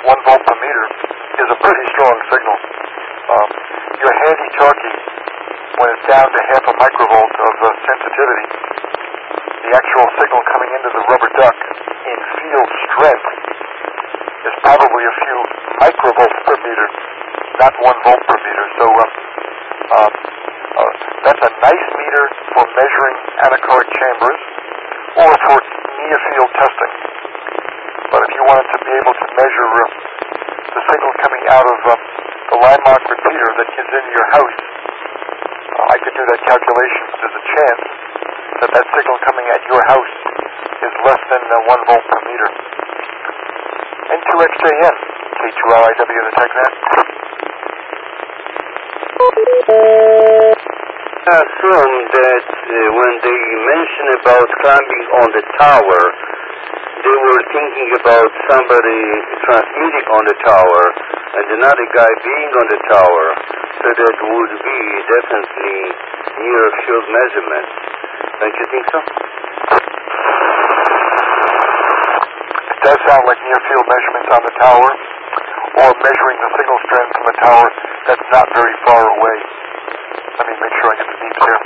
1 volt per meter is a pretty strong signal. Your handy-talkie, when it's down to half a microvolt of sensitivity, the actual signal coming into the rubber duck in field strength is probably a few microvolts per meter, not 1 volt per meter. So that's a nice meter for measuring anechoic chambers or for near-field testing. But if you wanted to be able to measure the signal coming out of the landmark repeater that gets into your house, I could do that calculation. There's a chance that that signal coming at your house is less than 1 volt per meter. N2XJN, K2LIW, the TechNet. I assume that when they mention about climbing on the tower, they were thinking about somebody transmitting on the tower and another guy being on the tower, so that would be definitely near field measurement. Don't you think so? It does sound like near field measurements on the tower, or measuring the signal strength from a tower that's not very far away. Let me make sure I get the beeps here.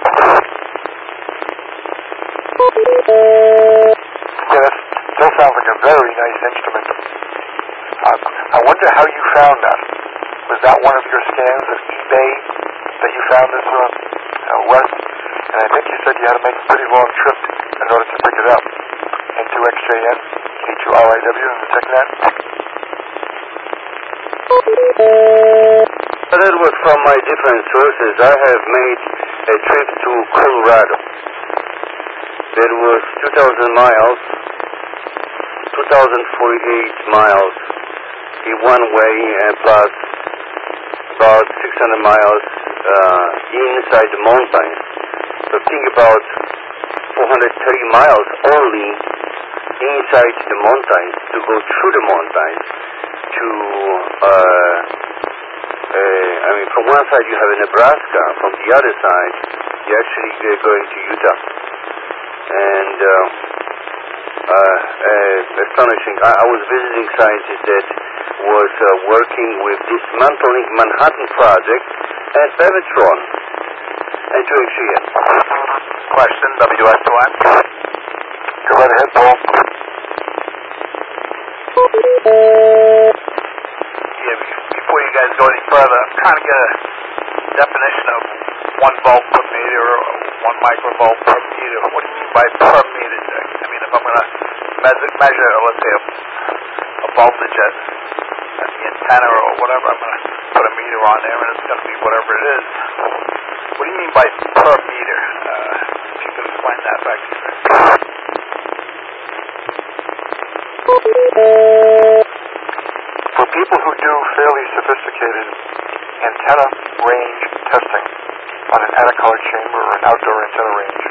Yeah, that still sounds like a very nice instrument. I wonder how you found that. Was that one of your scans of eBay that you found this West? And I think you said you had to make a pretty long trip in order to pick it up. N2XJN, K2RIW, and the TechNet. That was from my different sources. I have made a trip to Colorado. That was 2,000 miles, 2,048 miles in one way, and plus about 600 miles inside the mountains. So think about 430 miles only inside the mountains to go through the mountains to from one side you have Nebraska, from the other side you actually going to Utah. And astonishing. I was visiting scientists that was working with Dismantling Manhattan Project and Bevatron and 2XJN. Question, WS2N. Go right ahead, Paul. Yeah, before you guys go any further, I'm trying to get a definition of 1 volt per meter or 1 microvolt per meter. What do you mean by per meter? I mean, if I'm going to measure, let's say, a voltage at the antenna or whatever, I'm going to put a meter on there and it's going to be whatever it is. What do you mean by per meter? If you could explain that back to me. For people who do fairly sophisticated antenna range testing on an anechoic chamber or an outdoor antenna range,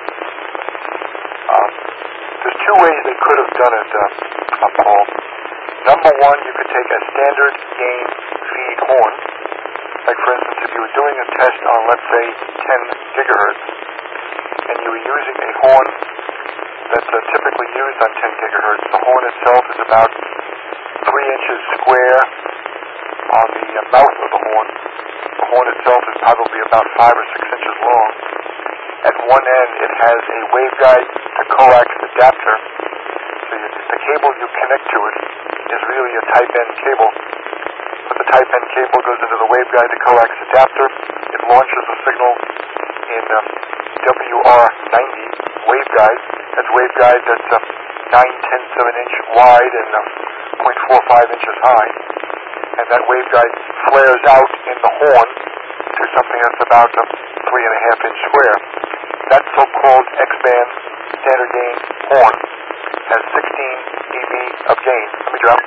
there's 2 ways they could have done it, Paul. Number 1, you could take a standard gain feed horn. Like, for instance, if you were doing a test on, let's say, 10 gigahertz, and you were using a horn that's typically used on 10 gigahertz, the horn itself is about 3 inches square on the mouth of the horn. The horn itself is probably about 5 or 6 inches long. At one end, it has a waveguide to coax adapter. So the cable you connect to it is really a type-N cable. But the type-N cable goes into the waveguide to coax adapter. It launches a signal in WR90 waveguide. That's waveguide that's 9/10 of an inch wide and 0.45 inches high. And that waveguide flares out in the horn to something that's about 3.5 inch square. That so-called X-band standard gain horn has 16 dB of gain. Let me drop.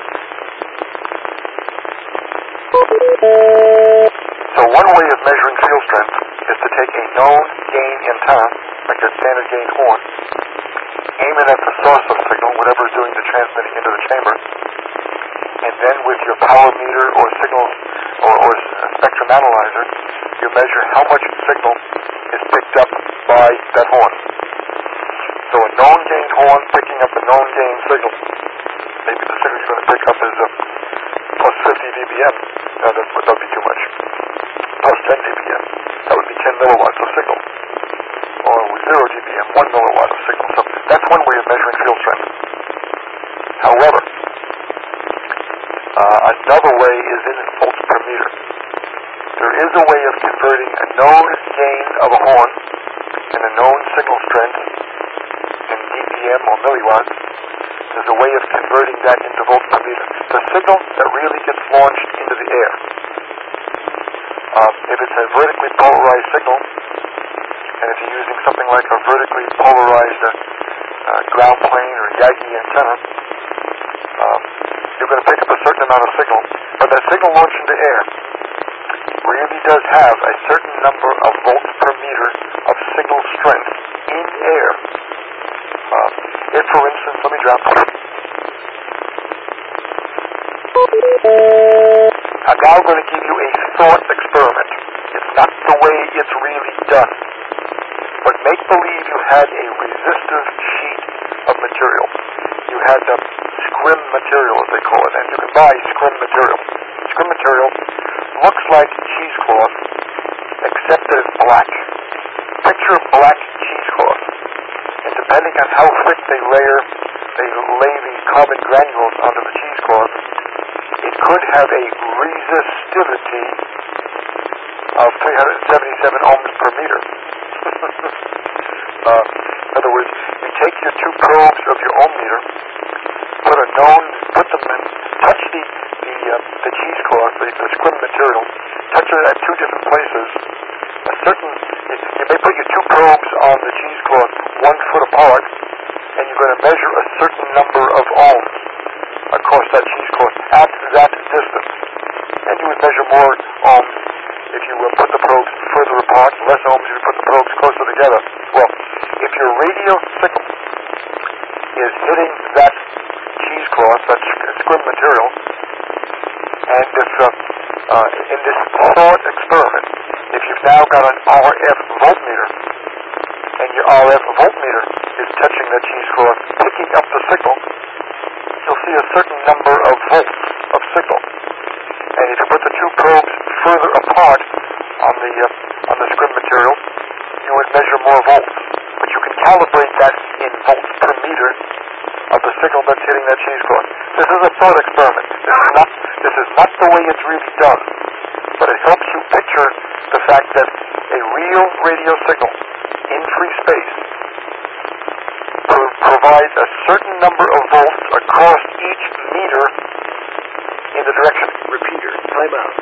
So one way of measuring field strength is to take a known gain antenna, like a standard gain horn, aim it at the source of signal, whatever is doing the transmitting into the chamber, and then with your power meter or signal or spectrum analyzer, you measure how much signal is picked up by that horn. So a known gain horn picking up a known gain signal. Maybe the signal you're going to pick up is dBm, that would be too much. Plus 10 dBm, that would be 10 milliwatts of signal. Or with 0 dBm, 1 milliwatt of signal. So that's one way of measuring field strength. However, another way is in volts per meter. There is a way of converting a known gain of a horn and a known signal strength in dBm or milliwatts. There's a way of converting that into volts per meter. The signal that really gets launched into the air. If it's a vertically polarized signal, and if you're using something like a vertically polarized ground plane or Yagi antenna, you're going to pick up a certain amount of signal. But that signal launched into air really does have a certain number of volts per meter of signal strength in air. If, for instance, let me drop. I'm now going to give you a thought experiment. It's not the way it's really done. But make believe you had a resistive sheet of material. You had the scrim material, as they call it, and you can buy scrim material. Scrim material looks like cheesecloth, except that it's black. Picture a black cheesecloth. And depending on how thick they lay the carbon granules onto the cheesecloth, it could have a resistivity of 377 ohms per meter. In other words, you take your two probes of your ohm meter, put them in, touch the cheesecloth, the scrim material, touch it at two different places. You may put your two probes on the cheesecloth 1 foot apart, and you're going to measure a certain number of ohms across that cheesecloth at that distance. And you would measure more ohms if you put the probes further apart, less ohms if you put the probes closer together. Well, if your radio signal is hitting that cheesecloth, that scrim material, and if in this thought experiment, if you've now got an RF voltmeter, and your RF voltmeter is touching that cheesecloth, picking up the signal, you'll see a certain number of volts of signal. And if you put the two probes further apart on the scrim material, you would measure more volts. But you can calibrate that in volts per meter of the signal that's hitting that cheesecloth. This is a thought experiment. This is not the way it's really done. But it helps you picture the fact that a real radio signal in free space provides a certain number of volts across each meter in the direction. Repeater, time out.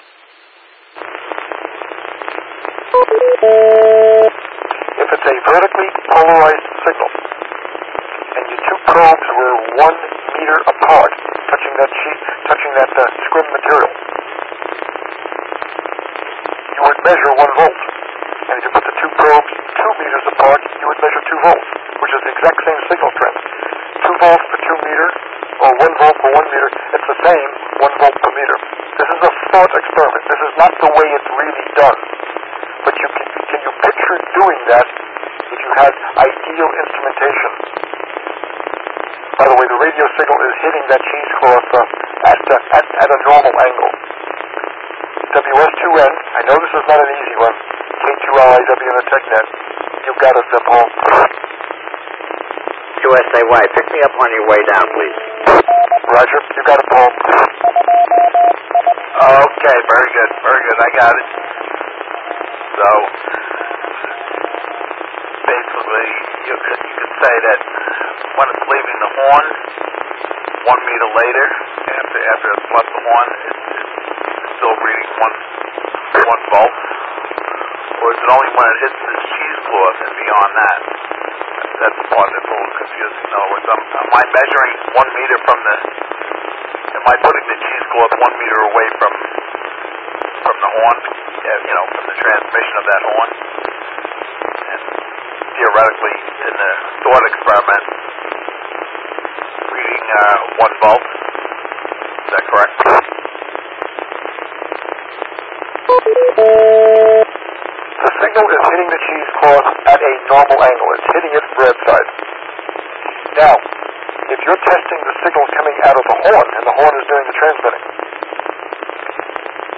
If it's a vertically polarized signal, and your two probes were 1 meter apart, touching that scrim material, you would measure 1 volt. And if you put the two probes 2 meters apart, you would measure 2 volts, which is the exact same signal strength. 2 volts per 2 meter, or 1 volt per 1 meter, it's the same 1 volt per meter. This is a thought experiment. This is not the way it's really done. But can you picture doing that if you had ideal instrumentation? By the way, the radio signal is hitting that cheesecloth at a normal angle. WS2N, I know this is not an easy one. K2RIW and the TechNet. You've got it, Paul. USAY, pick me up on your way down, please. Roger, you got it, Paul. Okay, very good, very good. I got it. So, basically, you could say that when it's leaving the horn, 1 meter later, after it's left the horn, it's still reading one volt. Or is it only when it hits the cheesecloth and beyond that? That's the part that's a little confusing. In other words, am I measuring 1 meter from am I putting the cheesecloth 1 meter away from the horn? From the transmission of that horn? And theoretically, in the thought experiment, reading 1 volt. Is that correct? The signal is hitting the cheesecloth at a normal angle. It's hitting it broadside. Now, if you're testing the signal coming out of the horn, and the horn is doing the transmitting,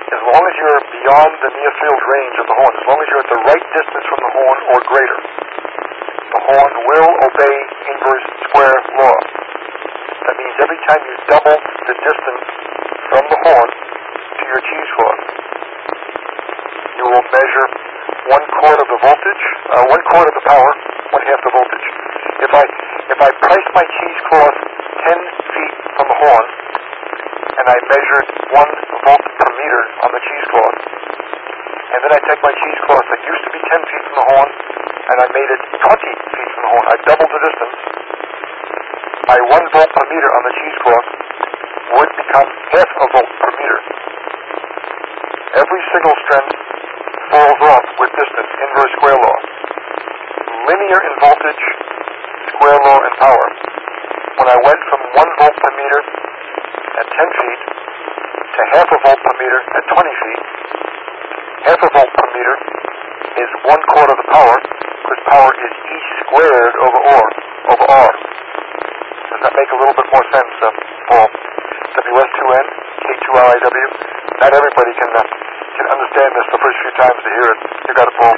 as long as you're beyond the near field range of the horn, as long as you're at the right distance from the horn or greater, the horn will obey inverse square law. That means every time you double the distance from the horn to your cheesecloth, you will measure 1/4 of the voltage, 1/4 of the power, 1/2 the voltage. If I price my cheesecloth 10 feet from the horn, and I measured 1 volt per meter on the cheesecloth, and then I take my cheesecloth that used to be 10 feet from the horn, and I made it 20 feet from the horn, I doubled the distance, my 1 volt per meter on the cheesecloth would become 1/2 a volt per meter. Every signal strength falls off with distance, inverse square law. Linear in voltage, square law in power. When I went from 1 volt per meter at 10 feet to 1/2 a volt per meter at 20 feet, 1/2 a volt per meter is 1/4 of the power, because power is E squared over R. Does that make a little bit more sense, Paul? WS2N, K2RIW. Not everybody can understand this the first few times they hear it. You got it, Paul.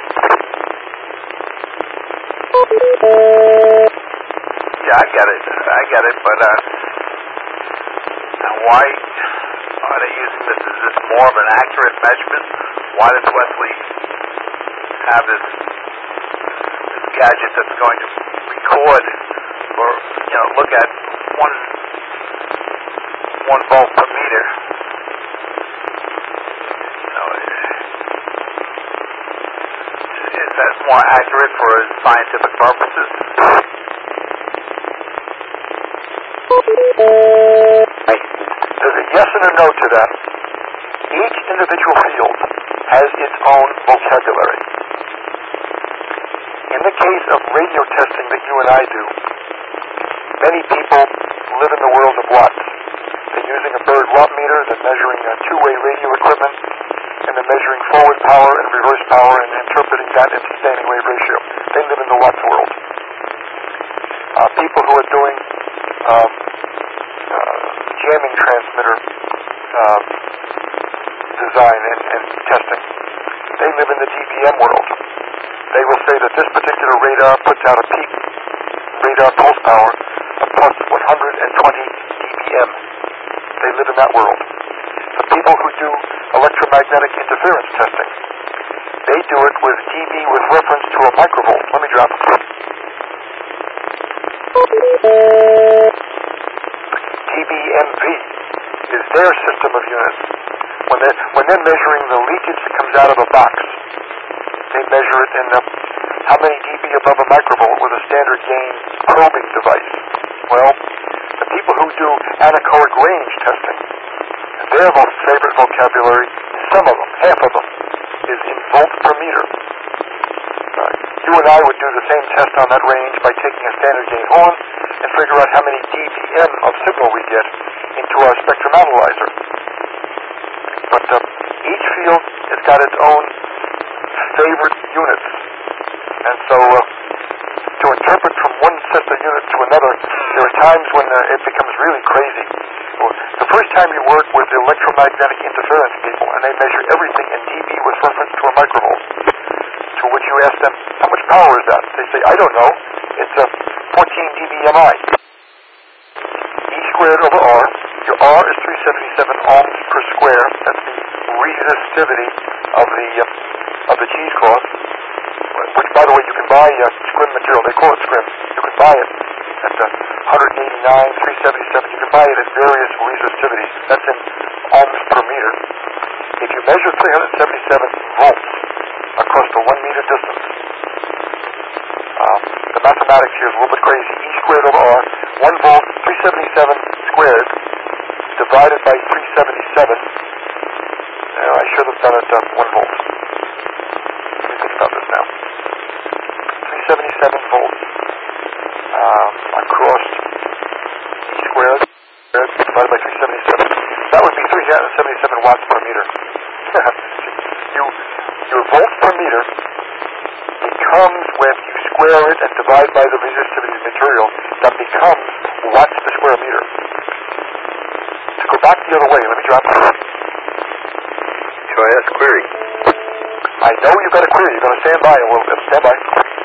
Yeah, I get it, but why are they using this? Is this more of an accurate measurement? Why does Wesley have this gadget that's going to record or look at one volt per meter? Is that more accurate for scientific purposes? There's a yes and a no to that. Each individual field has its own vocabulary. In the case of radio testing that you and I do, many people live in the world of watts. They're using a Bird watt meter, they're measuring two-way radio equipment, and they're measuring forward power and reverse power and interpreting that into standing wave ratio. They live in the watts world. People who are doing jamming transmitter design and testing, they live in the DPM world. They will say that this particular radar puts out a peak radar pulse power of plus 120 dBm. They live in that world. The people who do electromagnetic interference testing, they do it with dB with reference to a microvolt. Let me drop it. dBmV is their system of units. When they're measuring the leakage that comes out of a box, they measure it in how many dB above a microvolt with a standard gain probing device. Well, the people who do anechoic range testing, their most favorite vocabulary, some of them, half of them, is in volts per meter. You and I would do the same test on that range by taking a standard gain horn and figure out how many dBm of signal we get into our spectrum analyzer. But each field has got its own favorite units. And so to interpret from one set of units to another, there are times when it becomes really crazy. The first time you work with electromagnetic interference people and they measure everything in dB with reference to a microvolt, to which you ask them, how much power is that? They say, I don't know. It's 14 dBmi. E squared over R. Your R is 377 ohms per square. That's the resistivity of the cheesecloth, which, by the way, you can buy scrim material. They call it scrim. You can buy it at 189, 377. You can buy it at various resistivities. That's in ohms per meter. If you measure 377 volts across the 1 meter distance, the mathematics here is a little bit crazy. E squared over R, 1 volt, 377 squared, divided by 377. I should have done it 1 volt. Let me think about this now. 377 volts across E squared divided by 377. That would be 377 watts per meter. Your volts per meter becomes, when you square it and divide by the resistivity of the material, that becomes watts per square meter. To go back the other way, let me drop it. K2IS query. I know you've got a query. You're going to stand by, and we'll stand by.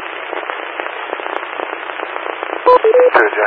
Good, Jack.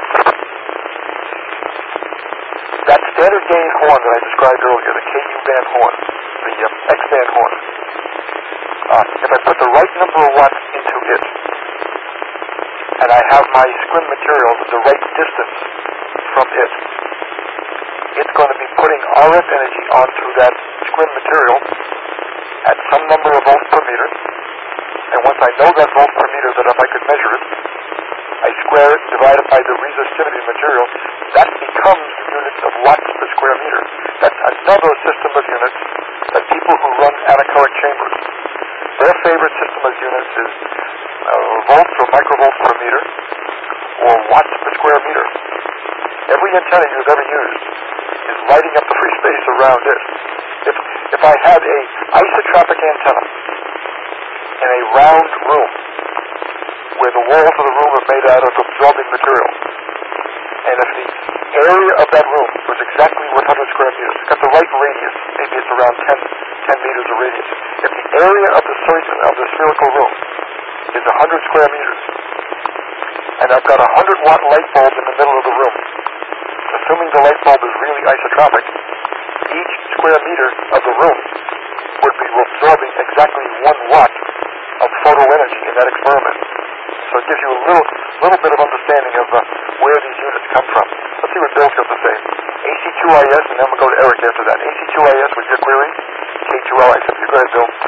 That standard gain horn that I described earlier, the KU band horn, the X band horn, if I put the right number of watts into it, and I have my scrim material the right distance from it, it's going to be putting RF energy onto that scrim material at some number of volts per meter. And once I know that volts per meter, that if I could measure it, I square it and divide it by the resistivity of the material, that becomes the units of watts per square meter. That's another system of units that people who run anechoic chambers, their favorite system of units is volts or microvolts per meter or watts per square meter. Every antenna you've ever used is lighting up the free space around it. If I had a isotropic antenna in a round room where the walls of the room are made out of absorbing material, and if the area of that room was exactly 100 square meters, it's got the right radius, maybe it's around 10 meters of radius. If the area of the spherical room is 100 square meters, and I've got a 100-watt light bulb in the middle of the room, assuming the light bulb is really isotropic, each square meter of the room would be absorbing exactly 1 watt of photo energy in that experiment. So it gives you a little bit of understanding of where these units come from. Let's see what Bill's got to say. AC2IS, and then we'll go to Eric after that. AC2IS with your query. K2LI. So go ahead, Bill.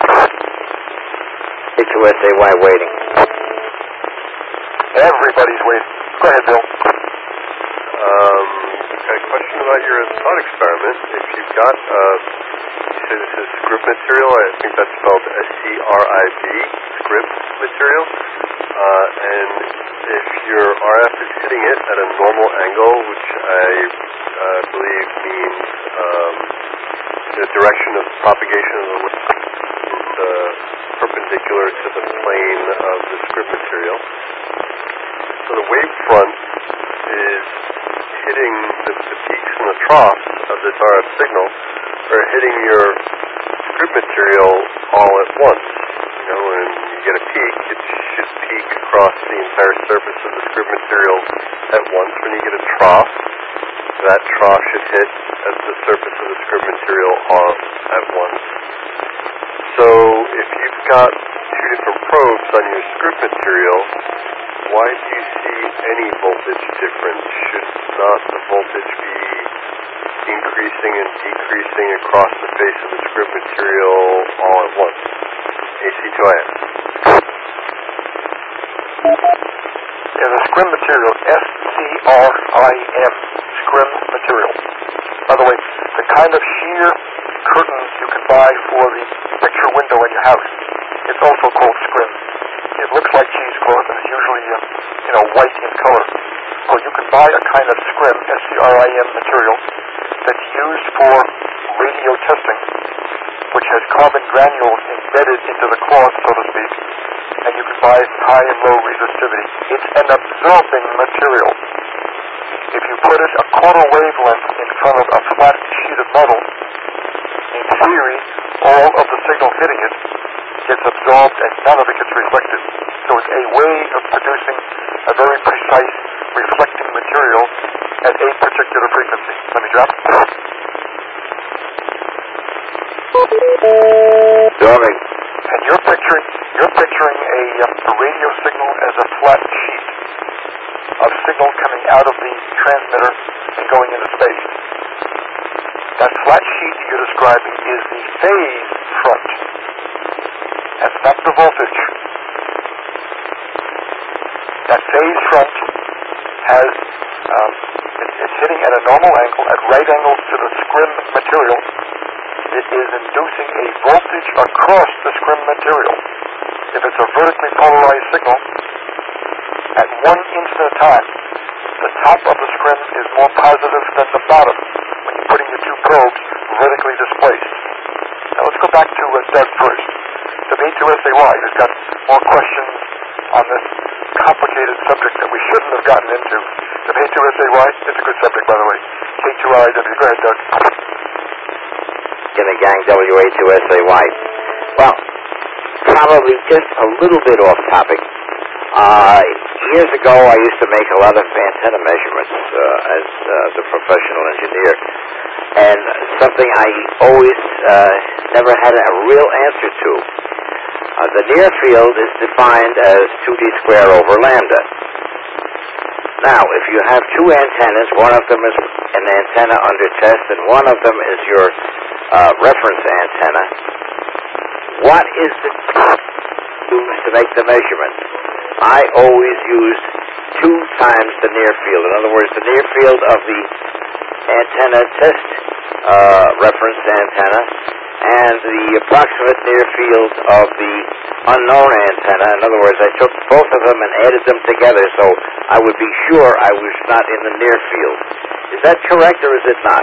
K2SAY waiting. Everybody's waiting. Go ahead, Bill. Okay, question about your thought experiment. If you've got, you say this is script material, I think that's spelled SCRIB, script material, and if your RF is hitting it at a normal angle, which I believe means the direction of propagation of the wave is perpendicular to the plane of the script material, so the wave front is hitting the peaks and the troughs of this RF signal are hitting your script material all at once. You know, when you get a peak, it should peak across the entire surface of the script material at once. When you get a trough, that trough should hit at the surface of the script material all at once. So if you've got 2 different probes on your script material, why do you see any voltage difference? Should not the voltage be increasing and decreasing across the face of the script material all at once? AC2IS. Yeah, the scrim material, SCRIM, scrim material. By the way, the kind of sheer curtains you can buy for the picture window in your house, it's also called scrim. It looks like cheesecloth and is usually, white in color. Well, you can buy a kind of scrim, SCRIM material, that's used for radio testing, which has carbon granules embedded into the cloth, so to speak, and you can buy it in high and low resistivity. It's an absorbing material. If you put it a quarter wavelength in front of a flat sheet of metal, in theory, all of the signal hitting it gets absorbed and none of it gets reflected. So it's a way of producing a very precise reflecting material at a particular frequency. Let me drop. Darling. And you're picturing a radio signal as a flat sheet of signal coming out of the transmitter and going into space. That flat sheet you're describing is the phase front. That's not the voltage. That phase front has, it's hitting at a normal angle, at right angles to the scrim material. It is inducing a voltage across the scrim material. If it's a vertically polarized signal, at one instant of time, the top of the scrim is more positive than the bottom when you're putting your 2 probes vertically displaced. Now let's go back to Doug first. The B2SAY, who's got more questions on this complicated subject that we shouldn't have gotten into. The B2SAY, it's a good subject, by the way. K2RIW, go ahead, Doug. in the gang, WA2SAY. Well, probably just a little bit off topic. Years ago, I used to make a lot of antenna measurements as the professional engineer, and something I always never had a real answer to. The near field is defined as 2D square over lambda. Now, if you have two antennas, one of them is an antenna under test, and one of them is your reference antenna, what is the used to make the measurements? I always used 2 times the near field. In other words, the near field of the antenna test reference antenna and the approximate near field of the unknown antenna. In other words, I took both of them and added them together so I would be sure I was not in the near field. Is that correct or is it not?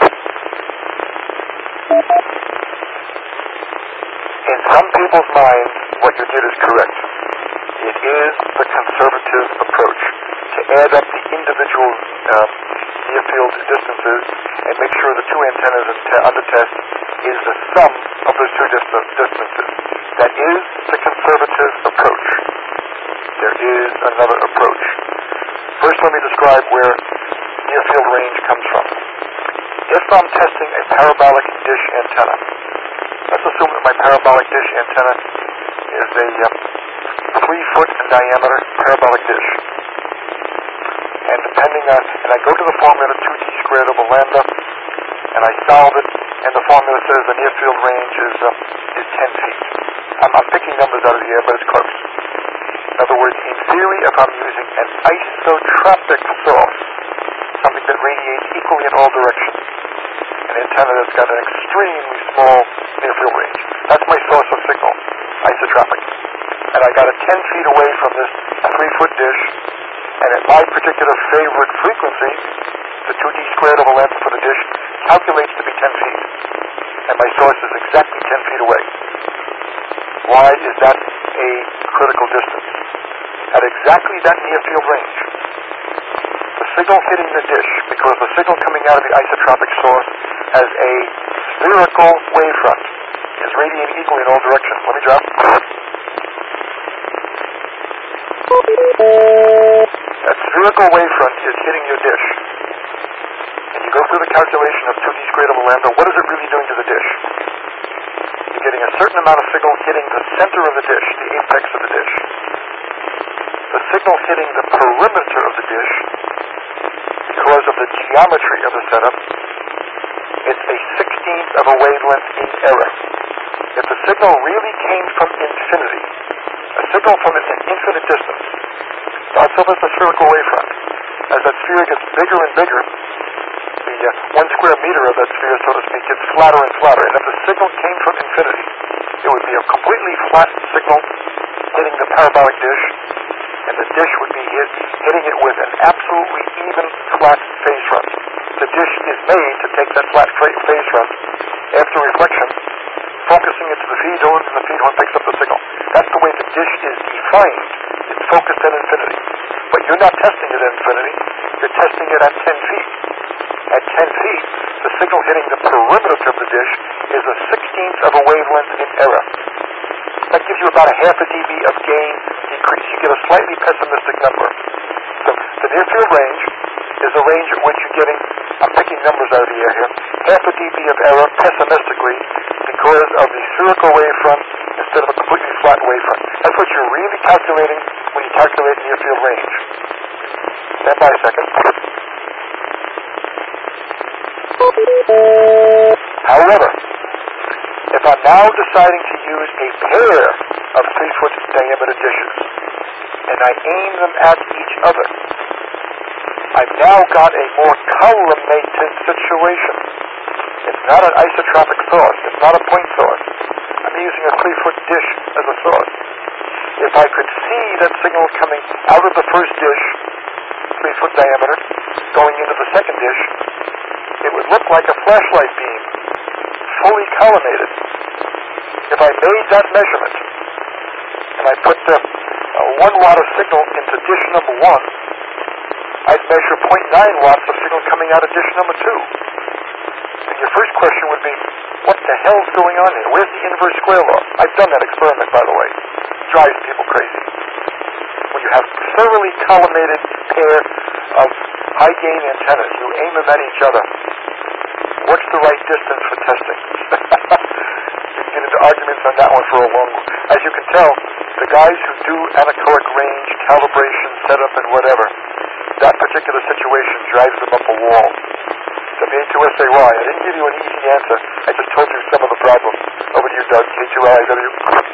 In some people's minds, what you did is correct. It is the conservative approach to add up the individual near-field distances and make sure the two antennas under test is the sum of those two distances. That is the conservative approach. There is another approach. First, let me describe where near-field range comes from. If I'm testing a parabolic dish antenna, let's assume that my parabolic dish antenna is a 3-foot in diameter parabolic dish. And depending on, and I go to the formula 2D squared over lambda, and I solve it, and the formula says the near field range is 10 feet. I'm picking numbers out of the air, but it's close. In other words, in theory, if I'm using an isotropic source, something that radiates equally in all directions, an antenna that's got an extremely small near field range, that's my source of signal, isotropic. And I got it 10 feet away from this 3-foot dish, and at my particular favorite frequency, the 2D squared over lambda for the dish calculates to be 10 feet. And my source is exactly 10 feet away. Why is that a critical distance? At exactly that near field range, the signal hitting the dish, because the signal coming out of the isotropic source has a spherical wavefront, is radiating equally in all directions. Let me drop. That spherical wavefront is hitting your dish. And you go through the calculation of 2D squared over lambda, what is it really doing to the dish? You're getting a certain amount of signal hitting the center of the dish, the apex of the dish. The signal hitting the perimeter of the dish, because of the geometry of the setup, it's a 16th of a wavelength in error. If the signal really came from infinity, a signal from an infinite distance, starts off as a spherical wavefront. As that sphere gets bigger and bigger, the 1 square meter of that sphere, so to speak, gets flatter and flatter. And if the signal came from infinity, it would be a completely flat signal hitting the parabolic dish, and the dish would be hitting it with an absolutely even, flat phase front. The dish is made to take that flat phase front after reflection, focusing it to the feed horn, and the feed horn picks up the signal. That's the way the dish is defined. It's focused at infinity. But you're not testing it at infinity. You're testing it at 10 feet. At 10 feet, the signal hitting the perimeter of the dish is a 16th of a wavelength in error. That gives you about a half a dB of gain decrease. You get a slightly pessimistic number. So the near field range is a range at which you're getting, I'm picking numbers out of the air here, half a dB of error pessimistically because of the spherical wavefront instead of a completely flat wavefront. That's what you're really calculating when you calculate near field range. Stand by a second. However, if I'm now deciding to use a pair of 3-foot diameter dishes, and I aim them at each other, I've now got a more collimated situation. It's not an isotropic source. It's not a point source. I'm using a 3-foot dish as a source. If I could see that signal coming out of the first dish, 3-foot diameter, going into the second dish, it would look like a flashlight beam, fully collimated. If I made that measurement, and I put 1 watt of signal into dish number 1, I'd measure 0.9 watts of signal coming out of dish number 2. And your first question would be, What the hell's going on here? Where's the inverse square law? I've done that experiment, by the way. It drives people crazy. When you have thoroughly collimated pair of high-gain antennas, you aim them at each other. What's the right distance for testing? You can get into arguments on that one for a long time. As you can tell, the guys who do anechoic range, calibration, setup, and whatever, that particular situation drives them up a wall. W2SAY, I didn't give you an easy answer. I just told you some of the problems. Over to you, Doug, K2LIW.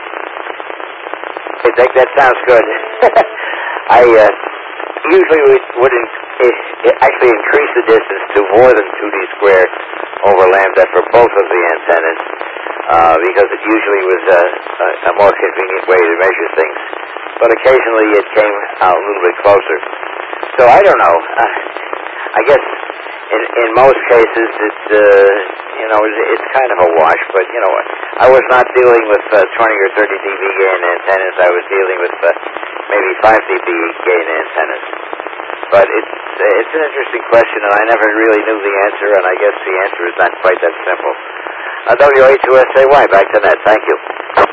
Hey, Dick, that sounds good. I usually would actually increase the distance to more than 2D squared over lambda for both of the antennas because it usually was a more convenient way to measure things. But occasionally it came out a little bit closer. So I don't know. I guess in most cases it's kind of a wash. But I was not dealing with 20 or 30 dB gain antennas. I was dealing with maybe 5 dB gain antennas. But it's an interesting question, and I never really knew the answer, and I guess the answer is not quite that simple. WA2SAY, back to that. Thank you.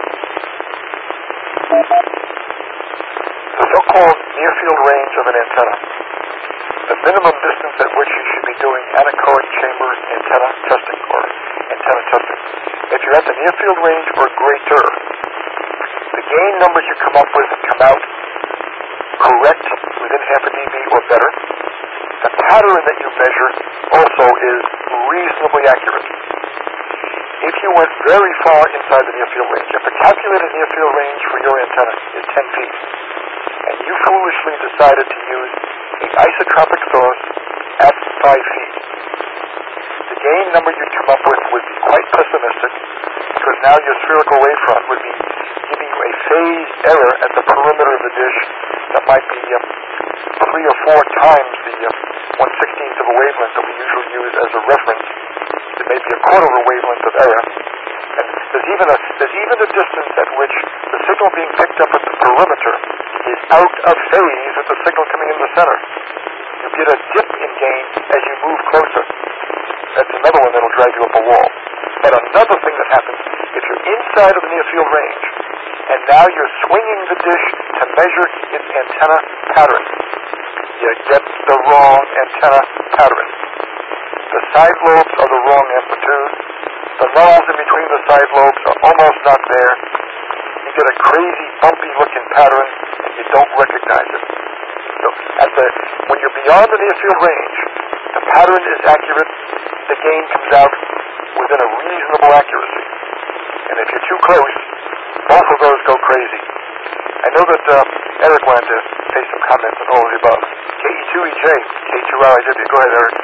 The so-called near-field range of an antenna, the minimum distance at which you should be doing anechoic chamber antenna testing or antenna testing. If you're at the near-field range or greater, the gain numbers you come up with come out correct within half a dB or better. The pattern that you measure also is reasonably accurate. If you went very far inside the near-field range, if the calculated near-field range for your antenna is 10 feet, and you foolishly decided to use an isotropic source at 5 feet, the gain number you'd come up with would be quite pessimistic, because now your spherical wavefront would be giving you a phase error at the perimeter of the dish that might be 3 or 4 times the 1/16th of a wavelength that we usually use as a reference. It may be a quarter of a wavelength of error. And there's even a distance at which the signal being picked up at the perimeter is out of phase with the signal coming in the center. You get a dip in gain as you move closer. That's another one that'll drive you up a wall. But another thing that happens, if you're inside of the near-field range, and now you're swinging the dish to measure its antenna pattern, you get the wrong antenna pattern. The side lobes are the wrong amplitude. The lulls in between the side lobes are almost not there. You get a crazy, bumpy-looking pattern, and you don't recognize it. So when you're beyond the near-field range, the pattern is accurate. The gain comes out within a reasonable accuracy. And if you're too close, both of those go crazy. I know that Eric wanted to say some comments on all of the above. KE2EJ, K2LIW. Go ahead, Eric.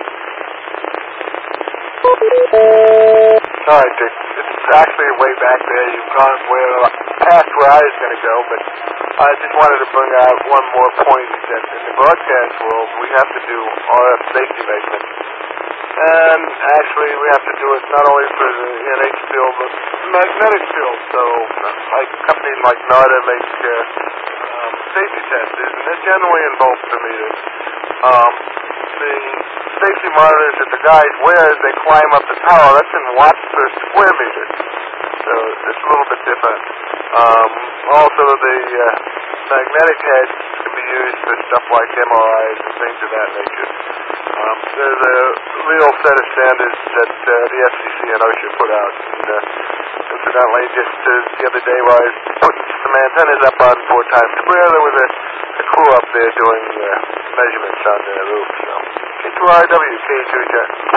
All right, Dick. It's actually way back there. You've gone past where I was going to go, but I just wanted to bring out one more point that in the broadcast world, we have to do RF safety measurements. And actually, we have to do it not only for the NH field, but magnetic field. So, like companies like NADA make safety testers, and they're generally in voltmeters. The safety monitors that the guys wear as they climb up the tower, that's in watts per square meter. So it's a little bit different. Also, the magnetic heads can be used for stuff like MRIs and things of that nature. There's a real set of standards that the FCC and OSHA put out. And, incidentally, just the other day while I was putting some antennas up on Fort Times Square, there was a crew up there doing measurements on the roof. So, K2RW, K2J.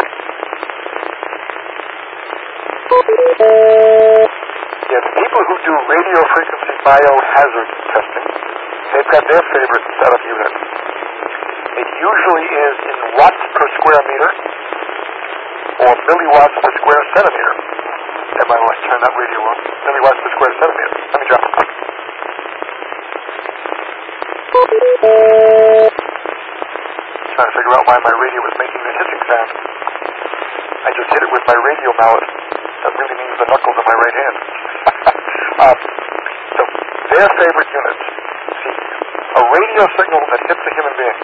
Yeah, the people who do radio frequency biohazard testing, they've got their favorite setup unit. It usually is in watts per square meter or milliwatts per square centimeter. I might want to turn that radio on. Milliwatts per square centimeter. Let me drop it. Trying to figure out why my radio was making the hissing sound. I just hit it with my radio mallet. That really means the knuckles of my right hand. So, their favorite units. See, a radio signal that hits a human being.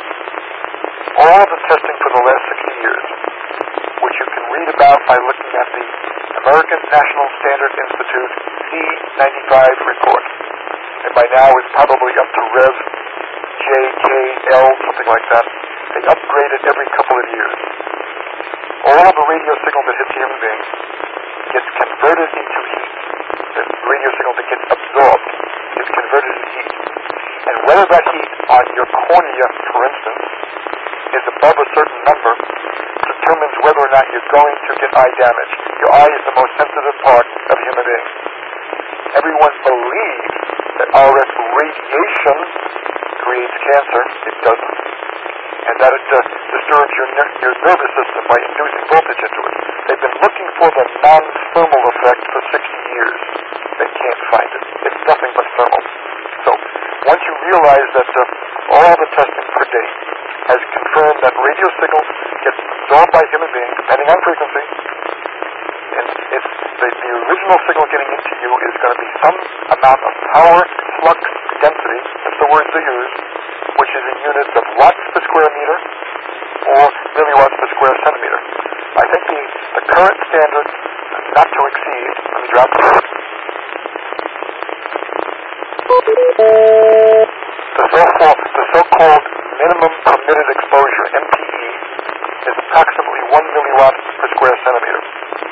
All of the testing for the last 60 years, which you can read about by looking at the American National Standard Institute C95 report. And by now it's probably up to Rev JKL, something like that. They upgrade it every couple of years. All of the radio signal that hits a human being gets converted into heat. The radio signal that gets absorbed gets converted into heat. And whether that heat on your cornea, for instance, is above a certain number determines whether or not you're going to get eye damage. Your eye is the most sensitive part of a human being. Everyone believes that RF radiation creates cancer. It doesn't. And that it disturbs your nervous system by inducing voltage into it. They've been looking for the non-thermal effect for 60 years. They can't find it. It's nothing but thermal. So once you realize that all the testing per day has confirmed that radio signals get absorbed by human beings depending on frequency, and it's the original signal getting into you is going to be some amount of power flux density, that's the words they use, which is in units of watts per square meter or milliwatts per square centimeter. I think the current standard not to exceed, let me drop it. The so-called minimum permitted exposure, MPE, is approximately 1 milliwatt per square centimeter.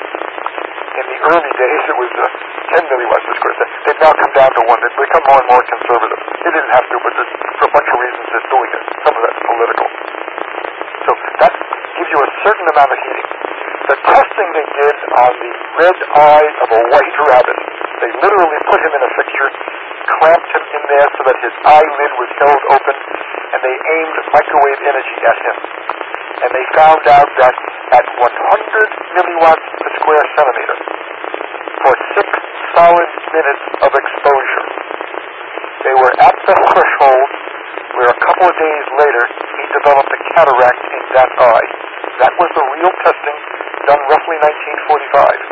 In the early days, it was 10 milliwatts per square centimeter. They've now come down to 1. They've become more and more conservative. They didn't have to, but for a bunch of reasons they're doing it. Some of that's political. So that gives you a certain amount of heating. The testing they did on the red eye of a white rabbit, they literally put him in a fixture, clamped him in there so that his eyelid was held open, and they aimed microwave energy at him. And they found out that at 100 milliwatts per square centimeter, for 6 solid minutes of exposure, they were at the threshold where a couple of days later he developed a cataract in that eye. That was the real testing done roughly 1945.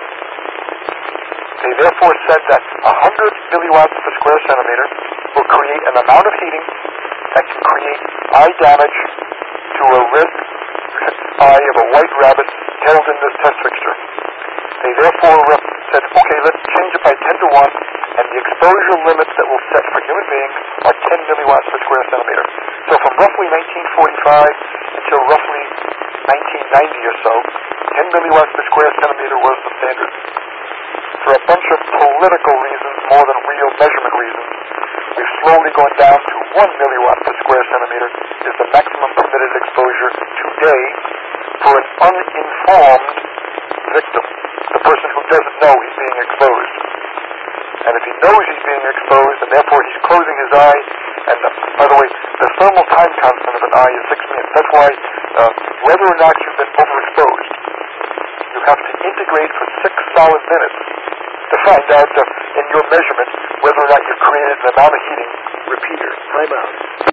They therefore said that 100 milliwatts per square centimeter will create an amount of heating that can create eye damage to a red eye of a white rabbit held in this test fixture. They therefore said, okay, let's change it by 10 to 1, and the exposure limits that we'll set for human beings are 10 milliwatts per square centimeter. So from roughly 1945 until roughly 1990 or so, 10 milliwatts per square centimeter was the standard. For a bunch of political reasons more than real measurement reasons, we've slowly gone down to 1 milliwatt per square centimeter is the maximum permitted exposure today for an uninformed victim, the person who doesn't know he's being exposed. And if he knows he's being exposed, and therefore he's closing his eye, and by the way, the thermal time constant of an eye is 6 minutes. That's why whether or not you've been overexposed, you have to integrate for 6 solid minutes to find out in your measurement whether or not you've created an amount of heating. Repeater, time out.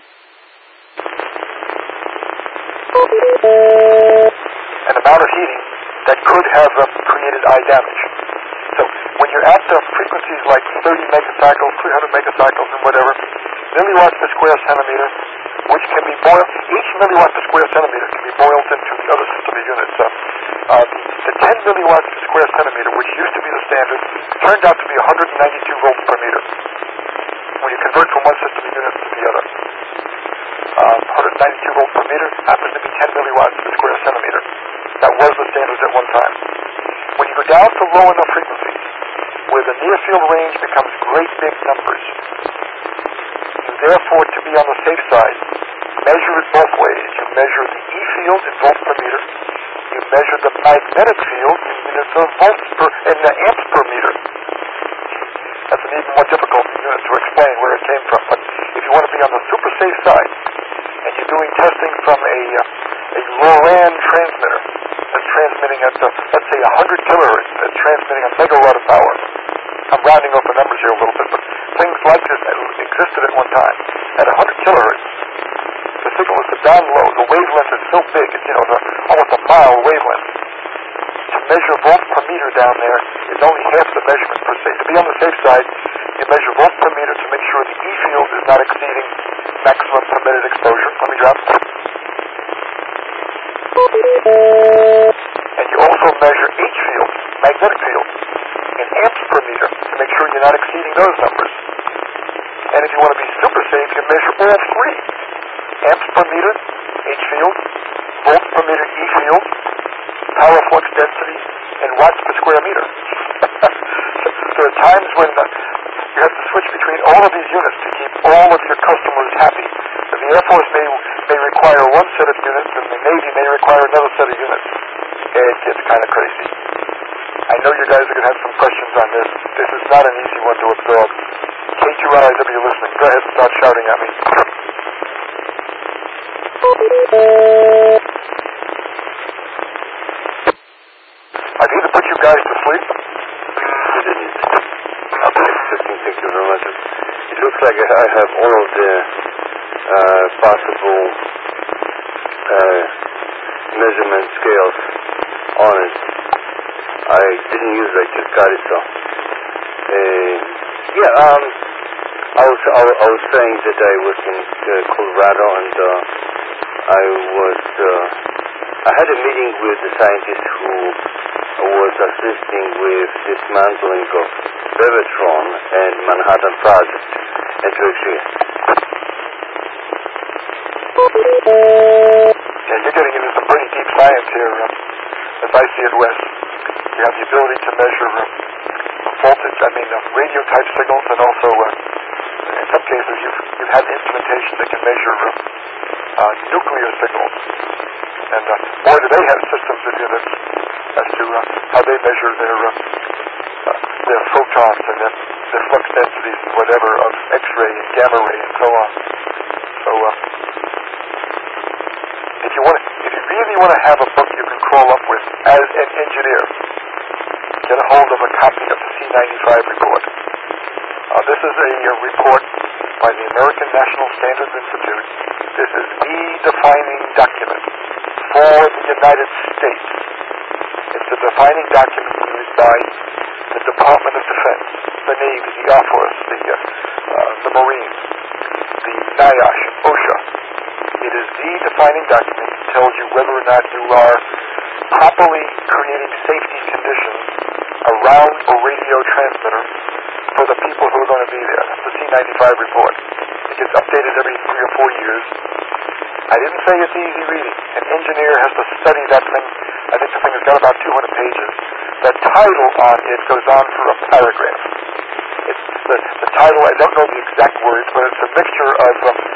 An amount of heating that could have created eye damage. So when you're at frequencies like 30 megacycles, 300 megacycles, and whatever, milliwatts per square centimeter, which can be boiled, each milliwatt per square centimeter can be boiled into the other system of units. The 10 milliwatts per square centimeter, which used to be the standard, turned out to be 192 volts per meter when you convert from one system of units to the other. 192 volts per meter happens to be 10 milliwatts per square centimeter. That was the standard at one time. When you go down to low enough frequencies, where the near field range becomes great big numbers, you therefore, to be on the safe side, measure it both ways. You measure the E field in volts per meter. You measure the magnetic field in units of volts per, in the amps per meter. That's an even more difficult unit to explain where it came from. But if you want to be on the super safe side, and you're doing testing from a LORAN transmitter that's transmitting at, let's say, 100 kilohertz, that's transmitting a megawatt of power. I'm rounding up the numbers here a little bit, but things like this existed at one time. At 100 kilohertz, the signal is down low. The wavelength is so big, it's, almost a mile wavelength. To measure volts per meter down there is only half the measurement per se. To be on the safe side, you measure volts per meter to make sure the E field is not exceeding maximum permitted exposure. Let me drop it. And you also measure H field, magnetic field. amps per meter, H field, volts per meter, E field, power flux density, and watts per square meter. There are times when you have to switch between all of these units to keep all of your customers happy. The Air Force may require one set of units, and the Navy may require another set of units. It gets kind of crazy. I know you guys are going to have some questions on this. This is not an easy one to absorb. K2LIW listening. Go ahead and start shouting at me. I've either put you guys to sleep. You didn't. Okay, interesting. Thank you very much. It looks like I have all of the possible measurement scales on it. I didn't use it, I just got it, so. I was saying that I was in Colorado, and I had a meeting with the scientist who was assisting with dismantling of Bevatron and Manhattan Project and Turkey. Yeah, you're getting into some pretty deep science here, as I see it, Wes. You have the ability to measure voltage, radio-type signals, and also, in some cases, you've had instrumentation that can measure nuclear signals. And boy, do they have systems of units as to how they measure their photons and their flux densities and whatever of X-ray and gamma ray and so on. So, if you really want to have a book you can crawl up with as an engineer, get a hold of a copy of the C95 report. This is a report by the American National Standards Institute. This is the defining document for the United States. It's the defining document used by the Department of Defense, the Navy, the Air Force, the Marines, the NIOSH, OSHA. It is the defining document that tells you whether or not you are properly creating safety conditions around a radio transmitter for the people who are going to be there. That's the C95 report. It gets updated every 3 or 4 years. I didn't say it's easy reading. An engineer has to study that thing. I think the thing has got about 200 pages. The title on it goes on for a paragraph. It's the title, I don't know the exact words, but it's a mixture of,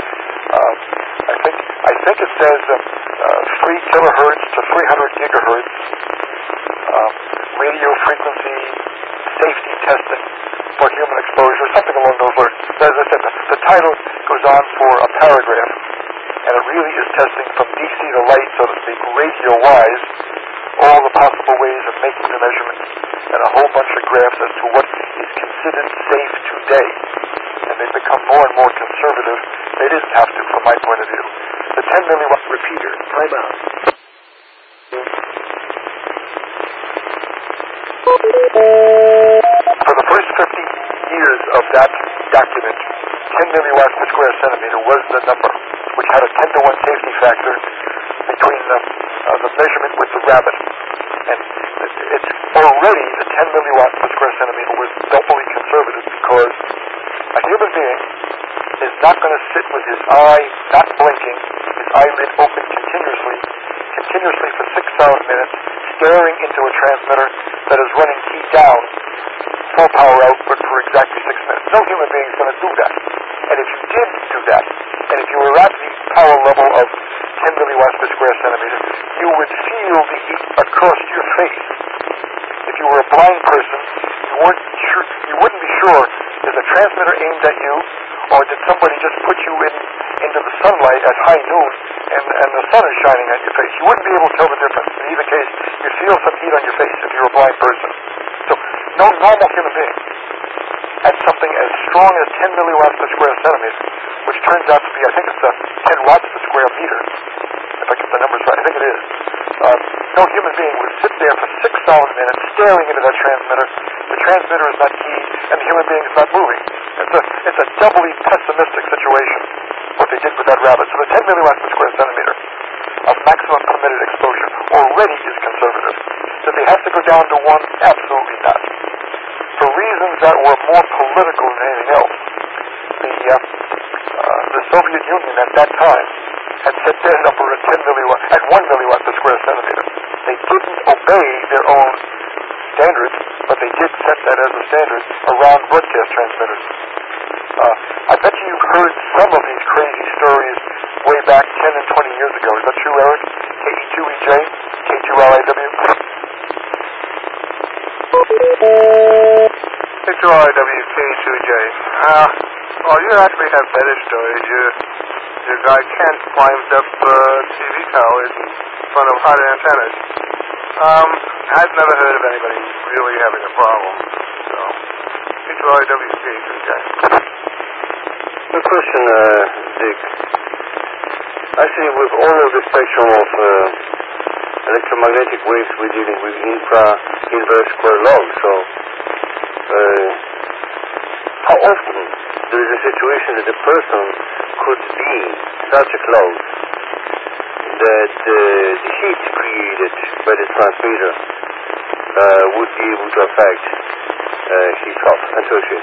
I think it says 3 kilohertz to 300 gigahertz, radio frequency safety testing for human exposure, something along those lines. As I said, the title goes on for a paragraph, and it really is testing from DC to light, so to speak, radio-wise, all the possible ways of making the measurements, and a whole bunch of graphs as to what is considered safe today. And they've become more and more conservative. They didn't have to, from my point of view. The 10 milliwatt repeater, time out. For the first 50 years of that document, 10 milliwatts per square centimeter was the number, which had a 10-to-1 safety factor between the measurement with the rabbit. And it's already, the 10 milliwatts per square centimeter was doubly conservative because a human being is not going to sit with his eye not blinking, his eyelid open continuously for 6 solid minutes, staring into a transmitter that is running key down, full power output for exactly 6 minutes. No human being is going to do that. And if you did do that, and if you were at the power level of 10 milliwatts per square centimeter, you would feel the heat across your face. If you were a blind person, you wouldn't be sure, is a transmitter aimed at you, or did somebody just put you into the sunlight at high noon and the sun is shining on your face? You wouldn't be able to tell the difference. In either case, you'd feel some heat on your face if you're a blind person. So no normal human being at something as strong as 10 milliwatts per square centimeter, which turns out to be, I think it's 10 watts per square meter, if I get the numbers right, I think it is. No human being would sit there for 6 solid minutes staring into that transmitter. The transmitter is not keyed, and the human being is not moving. It's a doubly pessimistic situation, what they did with that rabbit. So the 10 milliwatts per square centimeter of maximum permitted exposure already is conservative. Did they have to go down to 1? Absolutely not. For reasons that were more political than anything else, the Soviet Union at that time had set their number at 10 milliwatt, at 1 milliwatt per square centimeter. They didn't obey their own standards, but they did set that as a standard around broadcast transmitters. I bet you've heard some of these crazy stories way back 10 and 20 years ago. Is that true, Eric? KE2EJ, K2LIW? K2LIW, K2J. Well, you actually have better stories. Your guy Kent climbs up TV towers in front of hot antennas. I've never heard of anybody really having a problem. So, K2LIW, K2J. A question, Dick. Actually, with all of the spectrum of electromagnetic waves, we're dealing with inverse square log. So, how often there is a situation that a person could be such a close that the heat created by the transmitter would be able to affect his health and so on?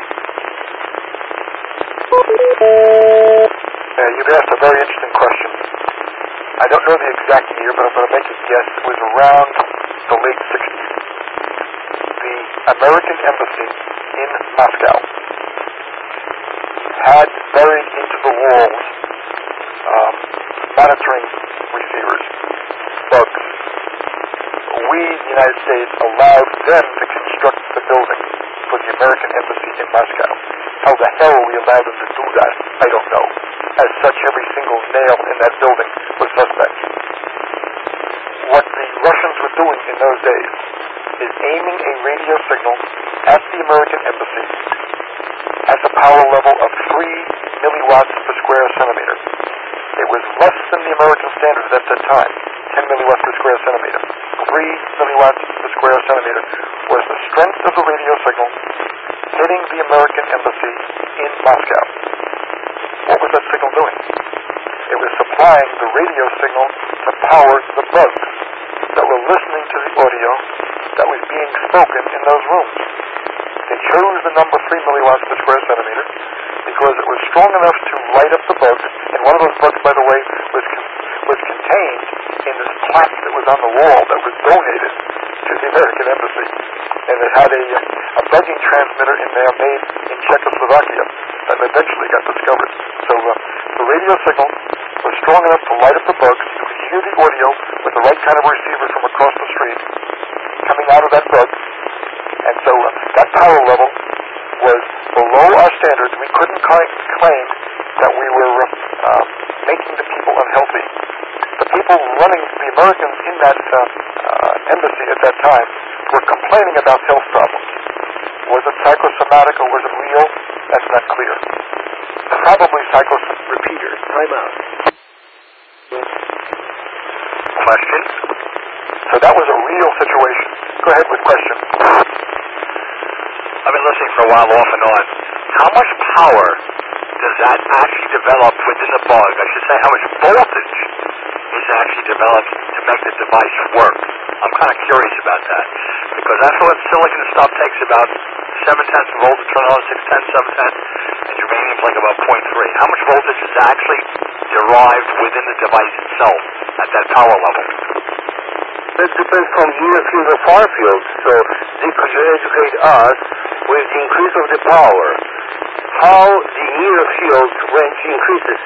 You've asked a very interesting question. I don't know the exact year, but I'm going to make a guess. It was around the late 60s. The American Embassy in Moscow had buried into the walls monitoring receivers, bugs. We, the United States, allowed them to construct the building for the American Embassy in Moscow. How the hell we allowed them to do that, I don't know. As such, every single nail in that building was suspect. What the Russians were doing in those days is aiming a radio signal at the American Embassy at the power level of 3 milliwatts per square centimeter. It was less than the American standard at that time, 10 milliwatts per square centimeter. 3 milliwatts per square centimeter was the strength of the radio signal hitting the American Embassy in Moscow. What was that signal doing? It was supplying the radio signal to power the bugs that were listening to the audio that was being spoken in those rooms. They chose the number 3 milliwatts per square centimeter because it was strong enough to light up the bugs, and one of those bugs, by the way, was contained in this plaque that was on the wall that was donated to the American Embassy. And it had a bugging transmitter in there made in Czechoslovakia that eventually got discovered. So the radio signal was strong enough to light up the bugs. You could hear the audio with the right kind of receiver from across the street coming out of that bug. And so that power level was below our standards. We couldn't claim that we were making the people unhealthy. The people running, the Americans in that embassy at that time, were complaining about health problems. Was it psychosomatic or was it real? That's not clear. Probably psychosomatic. Repeater, time out. Questions? So that was a real situation. Go ahead with questions. I've been listening for a while off and on. How much power does that actually develop within the bug? I should say, how much voltage is actually developed to make the device work? I'm kind of curious about that. Because that's what silicon stuff takes about 7/10 of volt to turn on, 6/10, 7/10, and germanium's like about 0.3. How much voltage is actually derived within the device itself at that power level? That depends from near field or far field. So they could educate us with the increase of the power, how the near field range increases.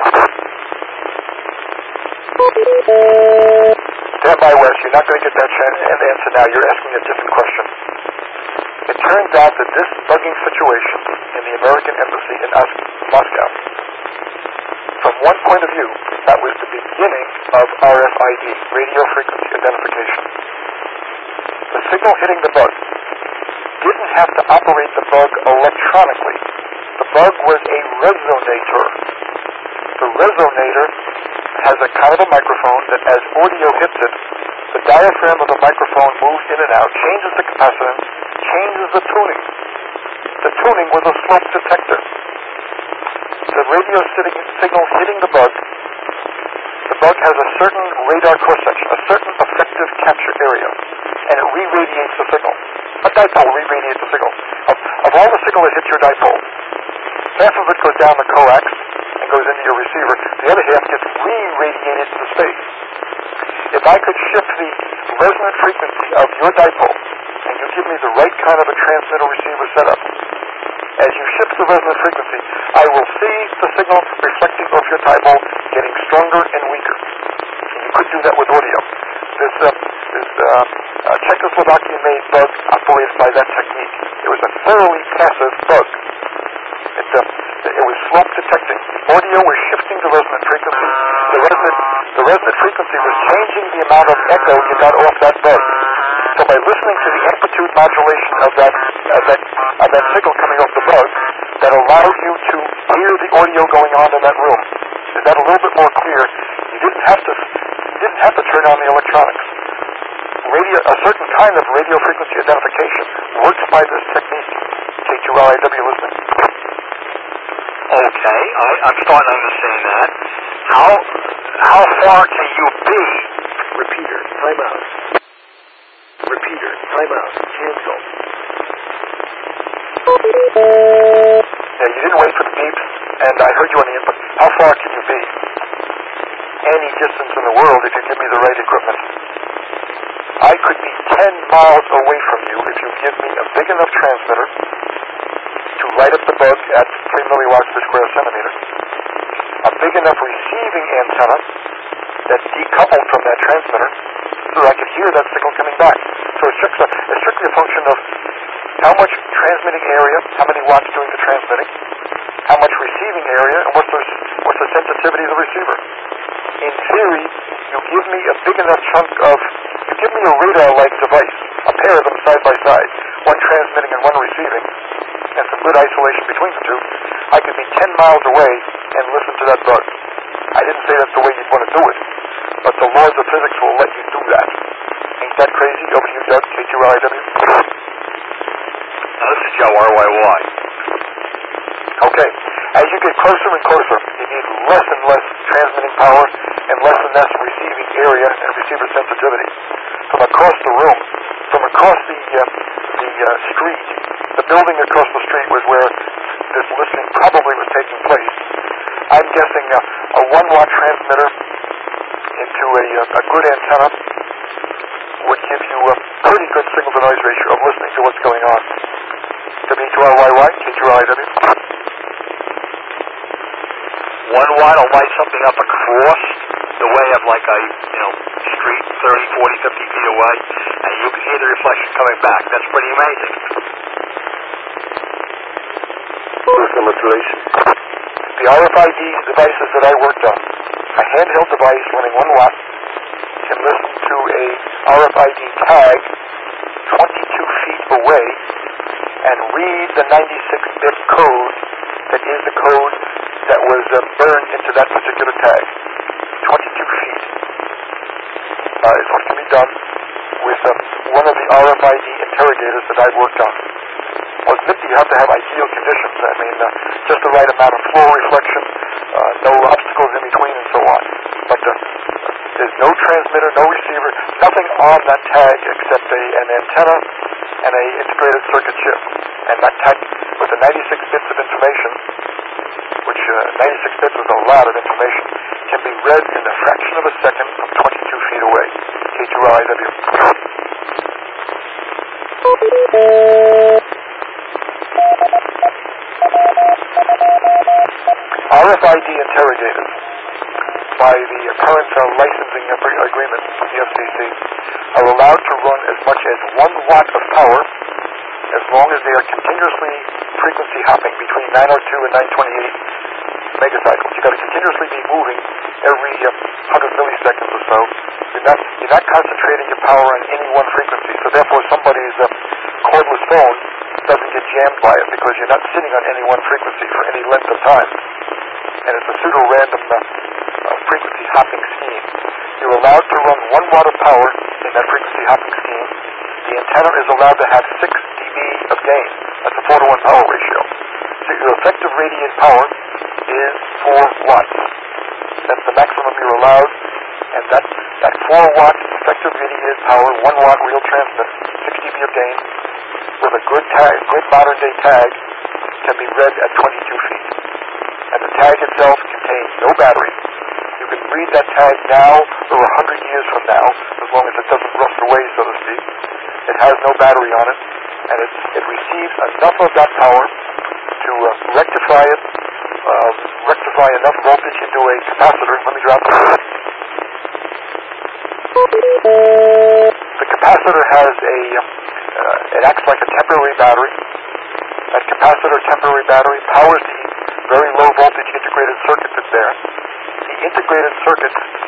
Stand by, Wes. You're not going to get that answer now. You're asking a different question. It turns out that this bugging situation in the American Embassy in Moscow, from one point of view, that was the beginning of RFID, radio frequency identification. The signal hitting the bug didn't have to operate the bug electronically. The bug was a resonator. The resonator has a kind of a microphone that as audio hits it, the diaphragm of the microphone moves in and out, changes the capacitance, changes the tuning. The tuning was a slope detector. The radio signal hitting the bug has a certain radar cross-section, a certain effective capture area, and it re-radiates the signal. A dipole re-radiates the signal. Of all the signal that hits your dipole, half of it goes down the coax and goes into your receiver. the other half gets re-radiated into space. If I could shift the resonant frequency of your dipole, and you give me the right kind of a transmitter-receiver setup, as you shift the resonant frequency, I will see the signal reflecting off your dipole getting stronger and weaker. And you could do that with audio. This Czechoslovakian-made bug operated by that technique. It was a thoroughly passive bug. It was slope detecting. The audio was shifting the resonant frequency. The resonant frequency was changing the amount of echo you got off that bug. So by listening to the amplitude modulation of that signal coming off the bug, that allowed you to hear the audio going on in that room. Is that a little bit more clear? You didn't have to turn on the electronics. A certain kind of radio frequency identification works by this technique. K2LIW listening. Okay, I'm starting to understand that. How far can you be? Repeater, timeout. Repeater, timeout. Cancel. Yeah, you didn't wait for the beep, and I heard you on the input. How far can you be? Any distance in the world if you give me the right equipment. I could be 10 miles away from you if you give me a big enough transmitter to light up the bug at 3 milliwatts per square centimeter, a big enough receiving antenna that decoupled from that transmitter so that I could hear that signal coming back. So it's strictly a function of how much transmitting area, how many watts doing the transmitting, how much receiving area, and what's the sensitivity of the receiver. In theory, you give me a big enough chunk of, you give me a radar-like device, a pair of them side by side, one transmitting and one receiving, and some good isolation between the two, I could be 10 miles away and listen to that bug. I didn't say that's the way you'd want to do it, but the laws of physics will let you do that. Ain't that crazy? Over to you, Doug, K2LIW. Now, this is Joe, RYY. Okay. As you get closer and closer, you need less and less transmitting power and less receiving area and receiver sensitivity. From across the room, from across the street, the building across the street was where this listening probably was taking place. I'm guessing a 1-watt transmitter into a good antenna would give you a pretty good signal-to-noise ratio of listening to what's going on. W2RYY, K2LIW. 1 watt will light something up across the way of like a street 30, 40, 50 feet away, and you can hear the reflection coming back. That's pretty amazing. Some installation. The RFID devices that I worked on, a handheld device running 1 watt, can listen to a RFID tag 22 feet away and read the 96-bit code that is the code that was burned into that particular tag. 22 feet is what can be done with one of the RFID interrogators that I've worked on. Well, you have to have ideal conditions. I mean, just the right amount of floor reflection, no obstacles in between, and so on. But there's no transmitter, no receiver, nothing on that tag except an antenna and a integrated circuit chip. And that tag, with the 96 bits of information, which 96 bits is a lot of information, can be read in a fraction of a second from 22 feet away. K2LIW. RFID interrogators, by the current licensing agreement from the FCC, are allowed to run as much as 1 watt of power as long as they are continuously frequency hopping between 902 and 928 megacycles. You've got to continuously be moving every 100 milliseconds or so. You're not concentrating your power on any one frequency, so therefore somebody's cordless phone doesn't get jammed by it because you're not sitting on any one frequency for any length of time. And it's a pseudo-random frequency hopping scheme. You're allowed to run 1 watt of power in that frequency hopping scheme. The antenna is allowed to have 6 dB of gain. That's a 4-to-1 power ratio. So your effective radiated power is 4 watts. That's the maximum you're allowed. And that 4 watt effective radiated power, 1 watt real transmit, 6 dB of gain, with a good modern day tag, can be read at 22 feet. And the tag itself contains no battery, that tag now or 100 years from now, as long as it doesn't rust away, so to speak. It has no battery on it, and it receives enough of that power to rectify enough voltage into a capacitor. Let me drop it. The capacitor has it acts like a temporary battery. That capacitor temporary battery powers the very low voltage integrated circuit that's there. The integrated circuit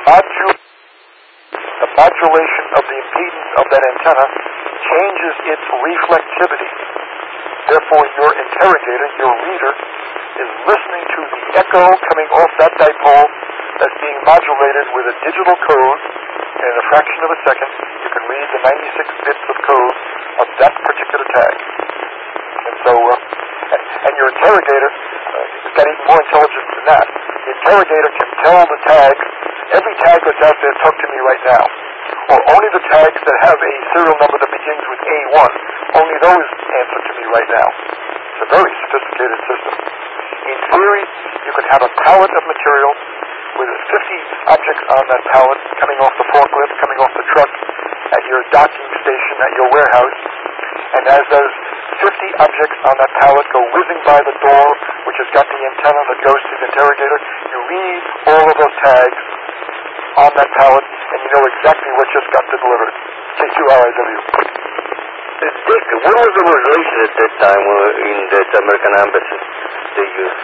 the modulation of the impedance of that antenna changes its reflectivity. Therefore, your interrogator, your reader, is listening to the echo coming off that dipole that's being modulated with a digital code, and in a fraction of a second, you can read the 96 bits of code of that particular tag. And so, and your interrogator got even more intelligence than that. The interrogator can tell the tags, every tag that's out there, talk to me right now. Or only the tags that have a serial number that begins with A1, only those answer to me right now. It's a very sophisticated system. In theory, you could have a pallet of material with 50 objects on that pallet coming off the forklift, coming off the truck, at your docking station, at your warehouse. And as those 50 objects on that pallet go whizzing by the door, which has got the antenna that goes to the interrogator, you read all of those tags on that pallet, and you know exactly what just got delivered. K2RIW. Dick, what was the relation at that time in that American embassy they used?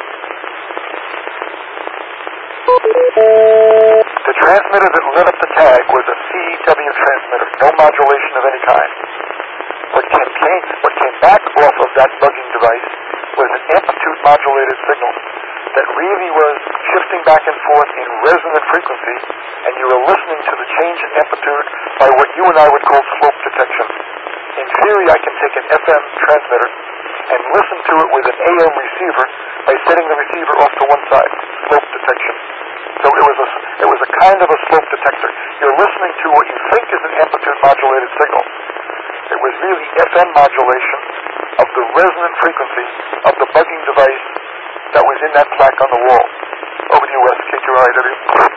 The transmitter that lit up the tag was a CW transmitter, no modulation of any kind. What came back off of that bugging device was an amplitude modulated signal that really was shifting back and forth in resonant frequency, and you were listening to the change in amplitude by what you and I would call slope detection. In theory, I can take an FM transmitter and listen to it with an AM receiver by setting the receiver off to one side, slope detection. So it was a kind of a slope detector. You're listening to what you think is an amplitude modulated signal. It was really FM modulation of the resonant frequency of the bugging device that was in that plaque on the wall. Over to you, Wes, K2RIW.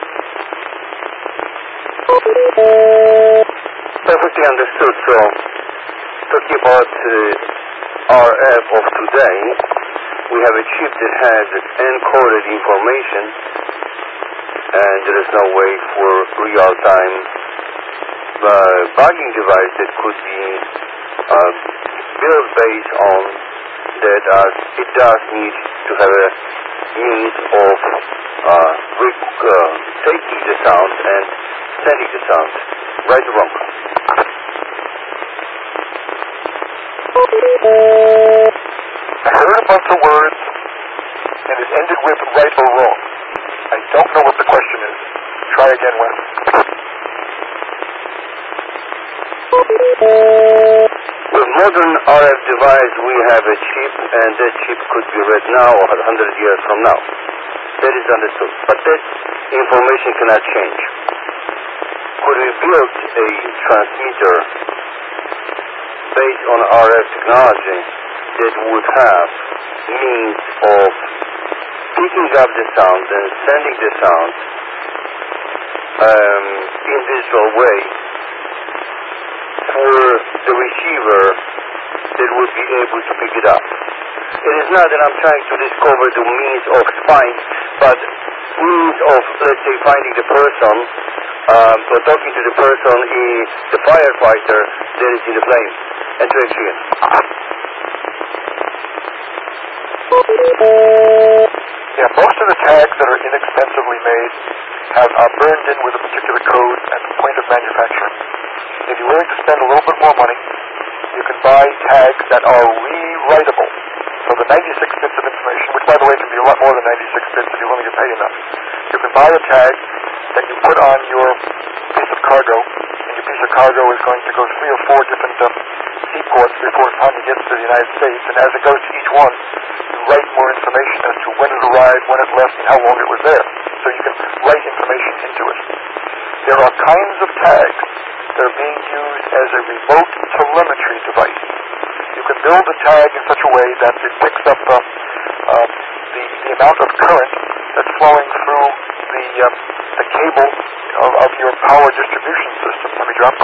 Perfectly understood. So, talking about RF of today, we have a chip that has encoded information, and there is no way for real-time bugging device that could be built based on that, as it does need to have a means of taking the sound and sending the sound. Right or wrong? I heard a bunch of words, and it ended with right or wrong. I don't know what the question is. Try again, Wes. With modern RF device, we have a chip, and that chip could be read now or 100 years from now. That is understood. But that information cannot change. Could we build a transmitter based on RF technology that would have means of picking up the sound and sending the sound in digital way for the receiver that would be able to pick it up? It is not that I'm trying to discover the means of spying, but means of, let's say, finding the person or talking to the person, the firefighter that is in the plane, and to actually. Yeah, most of the tags that are inexpensively made are burned in with a particular code at the point of manufacturing. If you're willing to spend a little bit more money, you can buy tags that are rewritable. So the 96 bits of information, which by the way can be a lot more than 96 bits if you're willing to pay enough, you can buy a tag that you put on your piece of cargo, and your piece of cargo is going to go 3 or 4 different seaports before it finally gets to the United States, and as it goes to each one, you write more information as to when it arrived, when it left, and how long it was there. So you can write information into it. There are kinds of tags that are being used as a remote telemetry device. You can build a tag in such a way that it picks up the amount of current that's flowing through the cable of your power distribution system. Let me drop.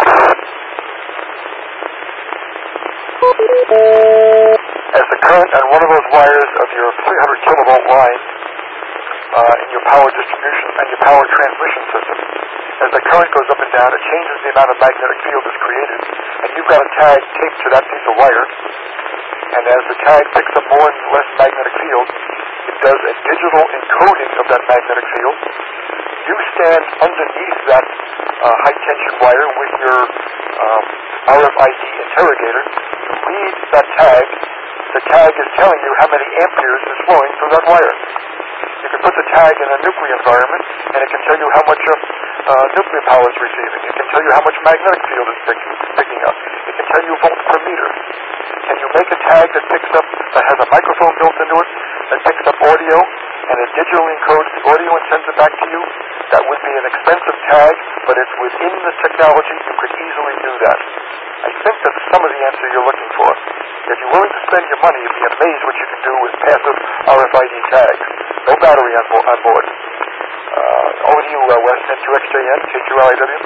As the current on one of those wires of your 300 kilovolt line in your power distribution and your power transmission system, as the current goes up and down, it changes the amount of magnetic field that's created, and you've got a tag taped to that piece of wire, and as the tag picks up more and less magnetic field, it does a digital encoding of that magnetic field. You stand underneath that high-tension wire with your RFID interrogator. You read that tag. The tag is telling you how many amperes is flowing through that wire. You can put the tag in a nuclear environment, and it can tell you how much nuclear power is receiving. It can tell you how much magnetic field is picking up. It can tell you volts per meter. Can you make a tag that has a microphone built into it, that picks up audio, and it digitally encodes the audio and sends it back to you? That would be an expensive tag, but it's within the technology. You could easily do that. I think that's some of the answer you're looking for. If you're willing to spend your money, you'd be amazed what you can do with passive RFID tags. No battery on board. Over to you, Wes, N2XJN, K2LIW.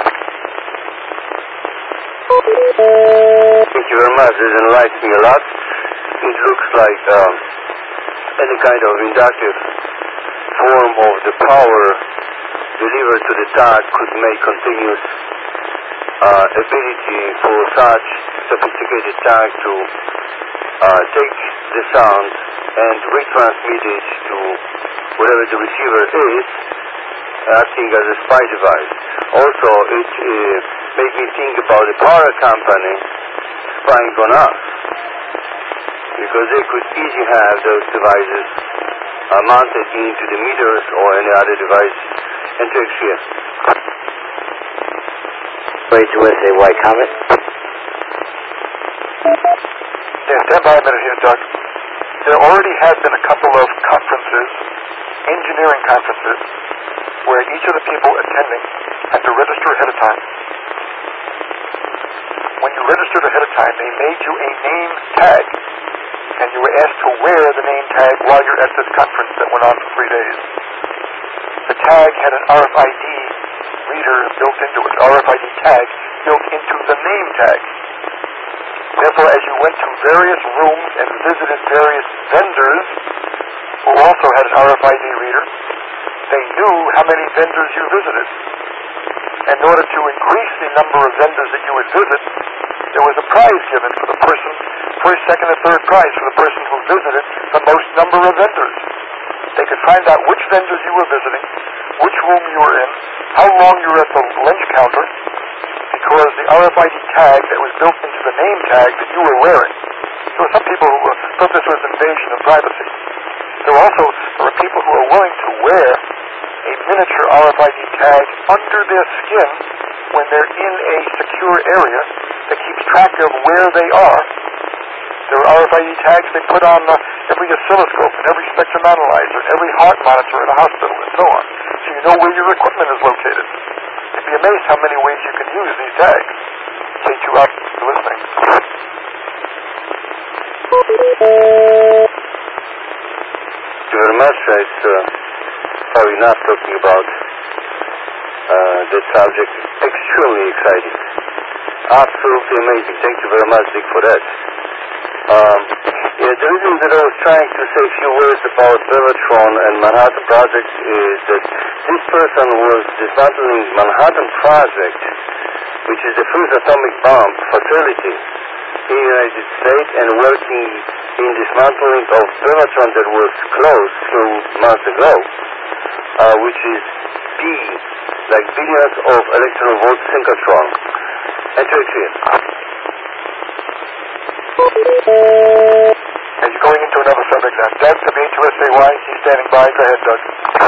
Thank you very much. This enlightens me a lot. It looks like any kind of inductive form of the power delivered to the tag could make continuous ability for such sophisticated tag to take the sound and retransmit it to whatever the receiver is, acting as a spy device. Also, it made me think about the power company spying on us, because they could easily have those devices mounted into the meters or any other device into here. K2SAY comment? Yeah, stand by a minute here, Doug. There already have been a couple of conferences, engineering conferences, where each of the people attending had to register ahead of time. When you registered ahead of time, they made you a name tag, and you were asked to wear the name tag while you're at this conference that went on for 3 days. The tag had an RFID reader built into it, RFID tag built into the name tag. Therefore, as you went to various rooms and visited various vendors who also had an RFID reader, they knew how many vendors you visited. In order to increase the number of vendors that you would visit, there was a prize given for the person, first, second, and third prize for the person who visited the most number of vendors. They could find out which vendors you were visiting, which room you were in, how long you were at the lunch counter, because the RFID tag that was built into the name tag that you were wearing. There were some people who thought this was invasion of privacy. There were people who were willing to wear a miniature RFID tag under their skin when they're in a secure area that keeps track of where they are. There are RFID tags they put on every oscilloscope and every spectrum analyzer and every heart monitor in a hospital and so on, so you know where your equipment is located. You'd be amazed how many ways you can use these tags. K2 out for listening. Thank you very much. It's probably not talking about that subject. Extremely exciting. Absolutely amazing. Thank you very much, Dick, for that. The reason that I was trying to say a few words about Bevatron and Manhattan Project is that this person was dismantling Manhattan Project, which is the first atomic bomb facility in the United States, and working in dismantling of Bevatron that was closed a few months ago, which is B, like billions of electron volt synchrotron. Enter it here. And you're going into another subject now. Doug, W2SAY, he's standing by. Go ahead, Doug.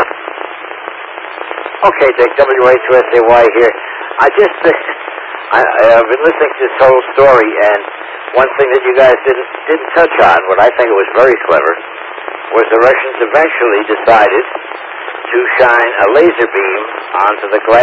Okay, Dick, WA2SAY here. I've been listening to this whole story, and one thing that you guys didn't touch on, what I think was very clever, was the Russians eventually decided to shine a laser beam onto the glass